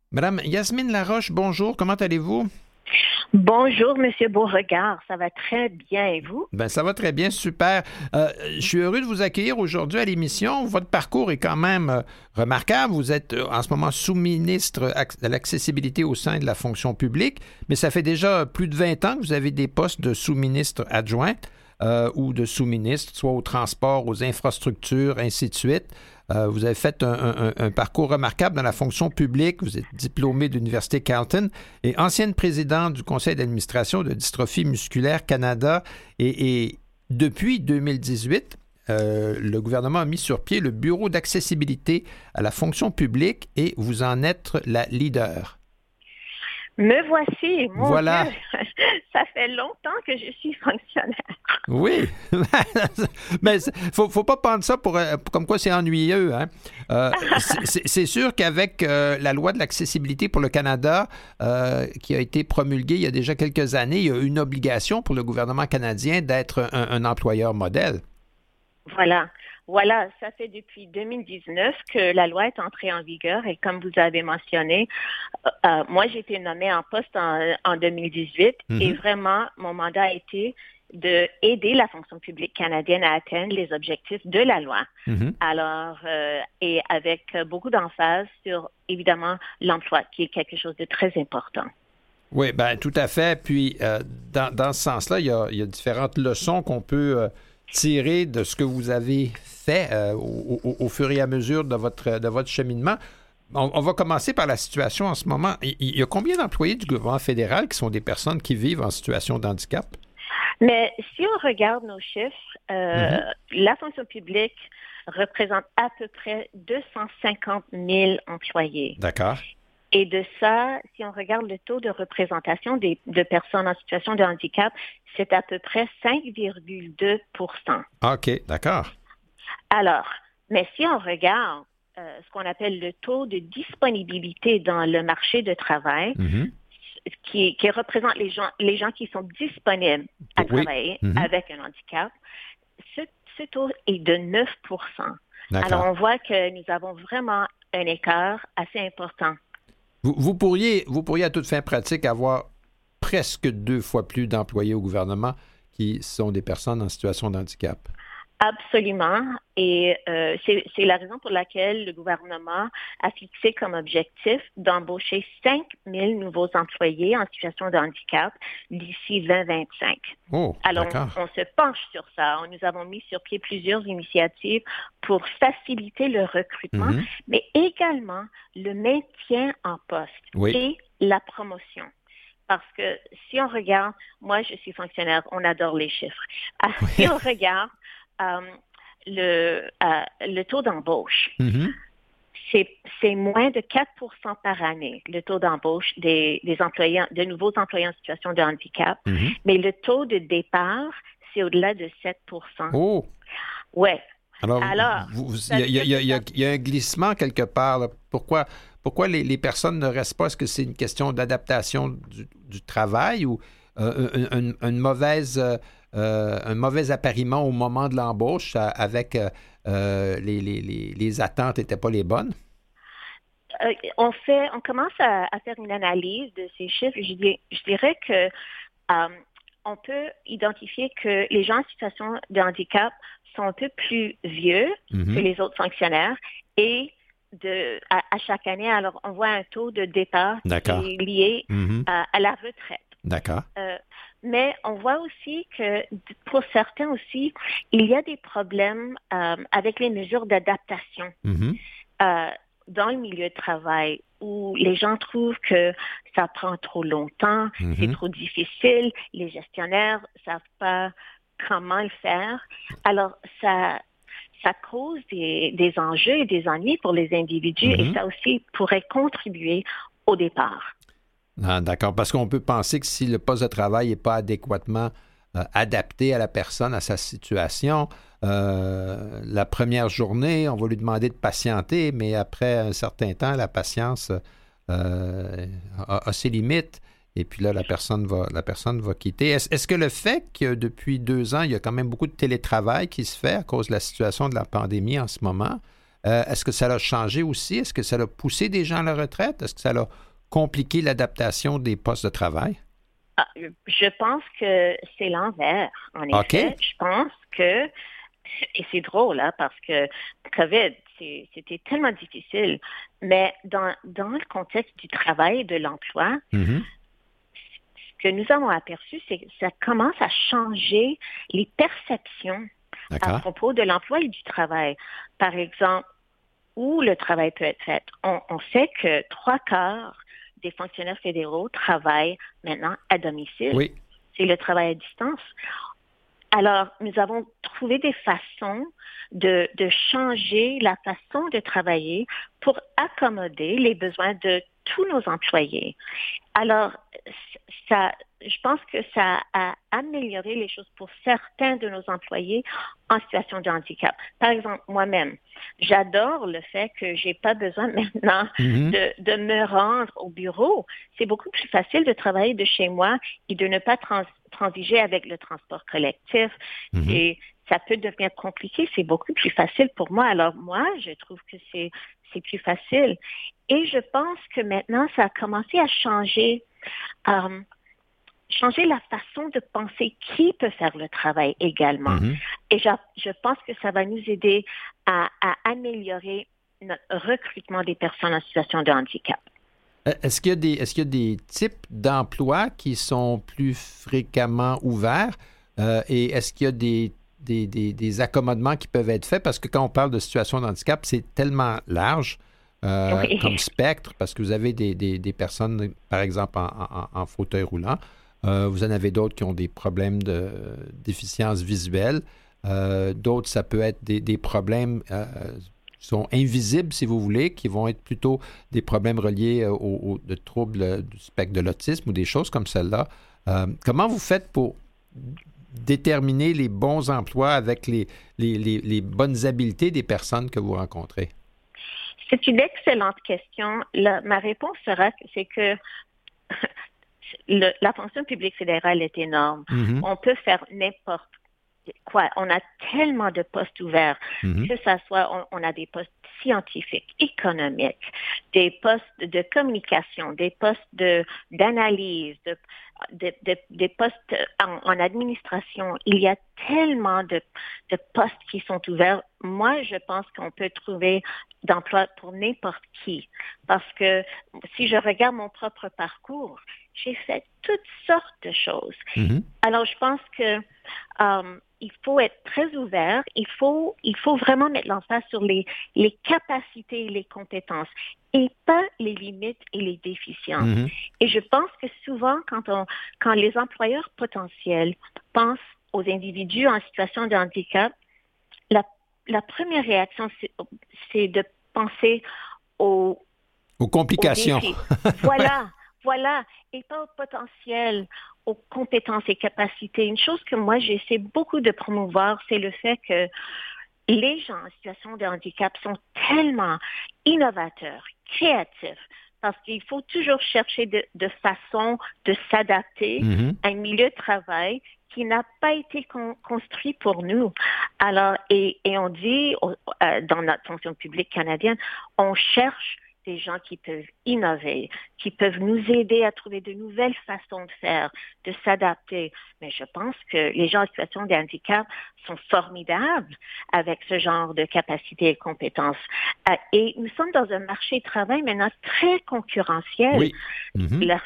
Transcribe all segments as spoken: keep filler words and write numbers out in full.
Madame Yasmine Laroche, bonjour, comment allez-vous? Bonjour, Monsieur Beauregard, ça va très bien et vous? Ben ça va très bien, super. Euh, je suis heureux de vous accueillir aujourd'hui à l'émission. Votre parcours est quand même euh, remarquable. Vous êtes euh, en ce moment sous-ministre de l'accessibilité au sein de la fonction publique, mais ça fait déjà plus de vingt ans que vous avez des postes de sous-ministre adjointe euh, ou de sous-ministre, soit au transport, aux infrastructures, ainsi de suite. Euh, vous avez fait un, un, un parcours remarquable dans la fonction publique. Vous êtes diplômé de l'Université Carleton et ancienne présidente du conseil d'administration de Dystrophie musculaire Canada. Et, et depuis deux mille dix-huit, euh, le gouvernement a mis sur pied le Bureau d'accessibilité à la fonction publique et vous en êtes la leader. Me voici, mon voilà. Dieu, ça fait longtemps que je suis fonctionnaire. Oui, mais il faut, faut pas prendre ça pour, pour comme quoi c'est ennuyeux. Hein? Euh, c'est, c'est sûr qu'avec euh, la loi de l'accessibilité pour le Canada, euh, qui a été promulguée il y a déjà quelques années, il y a une obligation pour le gouvernement canadien d'être un, un employeur modèle. Voilà. Voilà, ça fait depuis deux mille dix-neuf que la loi est entrée en vigueur et comme vous avez mentionné, euh, moi j'ai été nommée en poste en, en deux mille dix-huit mm-hmm. et vraiment mon mandat a été d'aider la fonction publique canadienne à atteindre les objectifs de la loi. Mm-hmm. Alors, euh, et avec beaucoup d'emphase sur évidemment l'emploi qui est quelque chose de très important. Oui, bien tout à fait. Puis euh, dans, dans ce sens-là, il y a, il y a différentes leçons qu'on peut euh, tirer de ce que vous avez fait euh, au, au, au fur et à mesure de votre, de votre cheminement. On, on va commencer par la situation en ce moment. Il, il y a combien d'employés du gouvernement fédéral qui sont des personnes qui vivent en situation de handicap? Mais si on regarde nos chiffres, euh, mm-hmm. la fonction publique représente à peu près deux cent cinquante mille employés. D'accord. Et de ça, si on regarde le taux de représentation des, de personnes en situation de handicap, c'est à peu près cinq virgule deux pour cent. OK, d'accord. Alors, mais si on regarde euh, ce qu'on appelle le taux de disponibilité dans le marché de travail, mm-hmm. qui, qui représente les gens, les gens qui sont disponibles à oui. travailler mm-hmm. avec un handicap, ce, ce taux est de neuf pour cent. D'accord. Alors, on voit que nous avons vraiment un écart assez important. Vous, vous, pourriez, vous pourriez, à toute fin pratique, avoir presque deux fois plus d'employés au gouvernement qui sont des personnes en situation de handicap. Absolument. Et euh, c'est, c'est la raison pour laquelle le gouvernement a fixé comme objectif d'embaucher cinq mille nouveaux employés en situation de handicap d'ici vingt vingt-cinq. Oh, Alors, d'accord. On, on se penche sur ça. Nous avons mis sur pied plusieurs initiatives pour faciliter le recrutement, mm-hmm. mais également le maintien en poste oui. et la promotion. Parce que si on regarde, moi je suis fonctionnaire, on adore les chiffres. Ah, oui. Si on regarde euh, le, euh, le taux d'embauche, mm-hmm. c'est, c'est moins de quatre pour cent par année, le taux d'embauche des, des employés, de nouveaux employés en situation de handicap. Mm-hmm. Mais le taux de départ, c'est au-delà de sept pour cent. Oh! Ouais. Alors, il y, y, y, y a un glissement quelque part. Là. Pourquoi, pourquoi les, les personnes ne restent pas? Est-ce que c'est une question d'adaptation du, du travail ou euh, une, une, une mauvaise, euh, un mauvais appariement au moment de l'embauche avec euh, les, les, les, les attentes n'étaient pas les bonnes? Euh, on fait, on commence à, à faire une analyse de ces chiffres. Je, dis, je dirais que euh, on peut identifier que les gens en situation de handicap sont un peu plus vieux mm-hmm. que les autres fonctionnaires et de, à, à chaque année, alors on voit un taux de départ D'accord. qui est lié mm-hmm. à, à la retraite. D'accord. Euh, mais on voit aussi que pour certains aussi, il y a des problèmes euh, avec les mesures d'adaptation mm-hmm. euh, dans le milieu de travail où les gens trouvent que ça prend trop longtemps, mm-hmm. c'est trop difficile, les gestionnaires ne savent pas comment le faire. Alors, ça, ça cause des, des enjeux et des ennuis pour les individus mm-hmm. et ça aussi pourrait contribuer au départ. Ah, d'accord, parce qu'on peut penser que si le poste de travail n'est pas adéquatement euh, adapté à la personne, à sa situation, euh, la première journée, on va lui demander de patienter, mais après un certain temps, la patience euh, a, a ses limites. Et puis là, la personne va, la personne va quitter. Est-ce, est-ce que le fait que depuis deux ans, il y a quand même beaucoup de télétravail qui se fait à cause de la situation de la pandémie en ce moment, euh, est-ce que ça l'a changé aussi? Est-ce que ça a poussé des gens à la retraite? Est-ce que ça a compliqué l'adaptation des postes de travail? Ah, je pense que c'est l'envers, en effet. Okay. Je pense que, et c'est drôle, hein, parce que COVID, c'est, c'était tellement difficile, mais dans, dans le contexte du travail et de l'emploi, mm-hmm. ce que nous avons aperçu, c'est que ça commence à changer les perceptions D'accord. à propos de l'emploi et du travail. Par exemple, où le travail peut être fait. On, on sait que trois quarts des fonctionnaires fédéraux travaillent maintenant à domicile. Oui. C'est le travail à distance. Alors, nous avons trouvé des façons de, de changer la façon de travailler pour accommoder les besoins de tous nos employés. Alors, ça, je pense que ça a amélioré les choses pour certains de nos employés en situation de handicap. Par exemple, moi-même, j'adore le fait que j'ai pas besoin maintenant mm-hmm. de, de me rendre au bureau. C'est beaucoup plus facile de travailler de chez moi et de ne pas trans, transiger avec le transport collectif. Mm-hmm. Et ça peut devenir compliqué. C'est beaucoup plus facile pour moi. Alors moi, je trouve que c'est, c'est plus facile. Et je pense que maintenant, ça a commencé à changer, euh, changer la façon de penser qui peut faire le travail également. Mm-hmm. Et je, je pense que ça va nous aider à, à améliorer notre recrutement des personnes en situation de handicap. Est-ce qu'il y a des, est-ce qu'il y a des types d'emplois qui sont plus fréquemment ouverts euh, et est-ce qu'il y a des, des, des, des accommodements qui peuvent être faits? Parce que quand on parle de situation de handicap, c'est tellement large. Euh, oui. Comme spectre, parce que vous avez des, des, des personnes, par exemple, en, en, en fauteuil roulant. Euh, vous en avez d'autres qui ont des problèmes de déficience visuelle. Euh, d'autres, ça peut être des, des problèmes euh, qui sont invisibles, si vous voulez, qui vont être plutôt des problèmes reliés aux, aux de troubles du spectre de l'autisme ou des choses comme celle-là. Euh, comment vous faites pour déterminer les bons emplois avec les, les, les, les bonnes habiletés des personnes que vous rencontrez? C'est une excellente question. La, ma réponse sera que c'est que le, la fonction publique fédérale est énorme. Mm-hmm. On peut faire n'importe quoi. On a tellement de postes ouverts, mm-hmm. que ça soit, on, on a des postes scientifiques, économiques, des postes de communication, des postes de, d'analyse, de, de, de, des postes en, en administration. Il y a tellement de, de postes qui sont ouverts. Moi, je pense qu'on peut trouver d'emploi pour n'importe qui. Parce que si je regarde mon propre parcours, j'ai fait toutes sortes de choses. Mm-hmm. Alors, je pense que um, il faut être très ouvert. Il faut, il faut vraiment mettre l'emphase sur les, les capacités et les compétences et pas les limites et les déficiences. Mm-hmm. Et je pense que souvent, quand, on, quand les employeurs potentiels pensent aux individus en situation de handicap, la, la première réaction, c'est, c'est de penser aux, aux complications. Aux défis. Voilà, voilà. Et pas au potentiel, aux compétences et capacités. Une chose que moi, j'essaie beaucoup de promouvoir, c'est le fait que les gens en situation de handicap sont tellement innovateurs, créatifs, parce qu'il faut toujours chercher de, de façon de s'adapter mm-hmm. à un milieu de travail qui n'a pas été con, construit pour nous. Alors, et, et on dit, euh, dans notre fonction publique canadienne, on cherche des gens qui peuvent innover, qui peuvent nous aider à trouver de nouvelles façons de faire, de s'adapter. Mais je pense que les gens en situation de handicap sont formidables avec ce genre de capacités et compétences. Euh, et nous sommes dans un marché de travail maintenant très concurrentiel. Oui. Mm-hmm. La,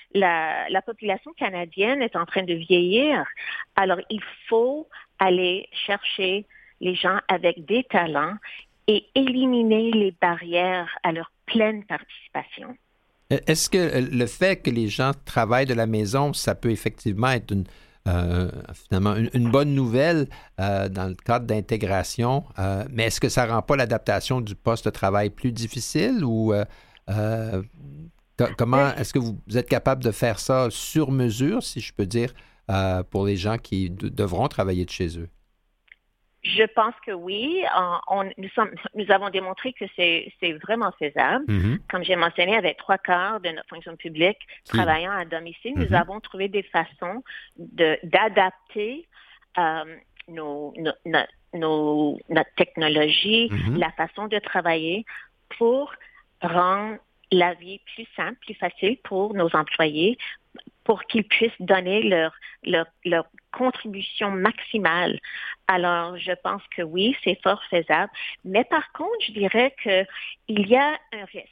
la, la population canadienne est en train de vieillir. Alors, il faut aller chercher les gens avec des talents et éliminer les barrières à leur pleine participation. Est-ce que le fait que les gens travaillent de la maison, ça peut effectivement être une, euh, finalement une, une bonne nouvelle euh, dans le cadre d'intégration, euh, mais est-ce que ça ne rend pas l'adaptation du poste de travail plus difficile ou euh, euh, comment est-ce que vous, vous êtes capable de faire ça sur mesure, si je peux dire, euh, pour les gens qui de, devront travailler de chez eux? Je pense que oui. On, on, nous, sommes, nous avons démontré que c'est, c'est vraiment faisable. Mm-hmm. Comme j'ai mentionné, avec trois quarts de notre fonction publique oui. travaillant à domicile, mm-hmm. nous avons trouvé des façons de, d'adapter euh, nos, nos, notre, nos, notre technologie, mm-hmm. la façon de travailler pour rendre la vie plus simple, plus facile pour nos employés, pour qu'ils puissent donner leur, leur, leur contribution maximale. Alors, je pense que oui, c'est fort faisable. Mais par contre, je dirais qu'il y a un risque.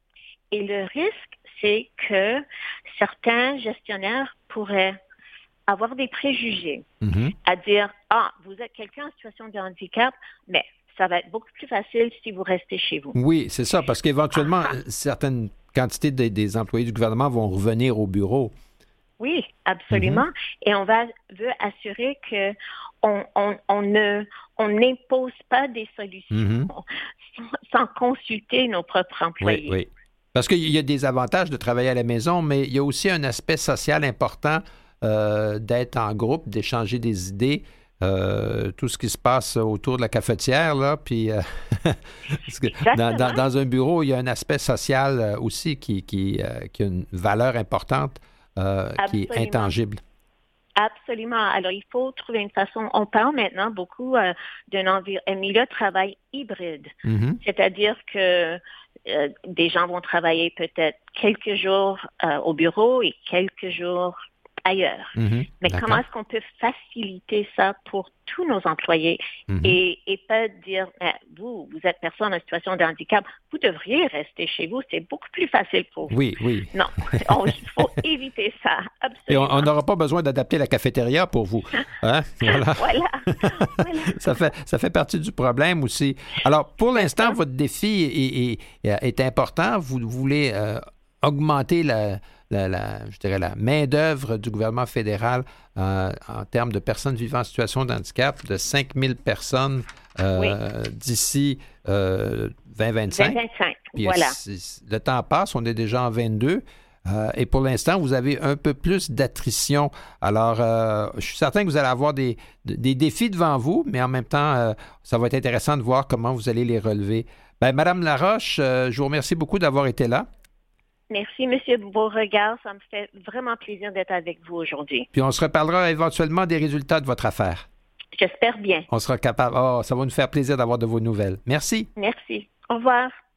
Et le risque, c'est que certains gestionnaires pourraient avoir des préjugés, mm-hmm. à dire, ah, vous êtes quelqu'un en situation de handicap, mais ça va être beaucoup plus facile si vous restez chez vous. Oui, c'est ça, parce qu'éventuellement, ah, certaines quantités de, des employés du gouvernement vont revenir au bureau. Oui, absolument. Mm-hmm. Et on va veut assurer que on, on, on ne on n'impose pas des solutions mm-hmm. sans, sans consulter nos propres employés. Oui, oui. Parce qu'il y a des avantages de travailler à la maison, mais il y a aussi un aspect social important euh, d'être en groupe, d'échanger des idées. Euh, tout ce qui se passe autour de la cafetière, là, puis euh, parce que dans, dans, dans un bureau, il y a un aspect social aussi qui, qui, euh, qui a une valeur importante, euh, qui est intangible. Absolument. Alors, il faut trouver une façon. On parle maintenant beaucoup euh, d'un envir- un milieu de travail hybride, mm-hmm. c'est-à-dire que euh, des gens vont travailler peut-être quelques jours euh, au bureau et quelques jours ailleurs. Mm-hmm. Mais D'accord. comment est-ce qu'on peut faciliter ça pour tous nos employés mm-hmm. et, et pas dire, vous, vous êtes personne en situation de handicap, vous devriez rester chez vous, c'est beaucoup plus facile pour vous. Oui, oui. Non, il faut éviter ça, absolument. Et on n'aura pas besoin d'adapter la cafétéria pour vous. Hein? Voilà. voilà. voilà. ça, fait, ça fait partie du problème aussi. Alors, pour l'instant, D'accord. votre défi est, est, est important. Vous voulez euh, augmenter la... La, la, je dirais la main-d'œuvre du gouvernement fédéral euh, en termes de personnes vivant en situation de handicap de cinq mille personnes euh, oui. d'ici euh, vingt vingt-cinq. vingt vingt-cinq, Puis, voilà. Si, le temps passe, on est déjà en vingt-deux. Euh, et pour l'instant, vous avez un peu plus d'attrition. Alors, euh, je suis certain que vous allez avoir des, des défis devant vous, mais en même temps, euh, ça va être intéressant de voir comment vous allez les relever. Bien, Madame Laroche, euh, je vous remercie beaucoup d'avoir été là. Merci, M. Beauregard. Ça me fait vraiment plaisir d'être avec vous aujourd'hui. Puis on se reparlera éventuellement des résultats de votre affaire. J'espère bien. On sera capable. Oh, ça va nous faire plaisir d'avoir de vos nouvelles. Merci. Merci. Au revoir.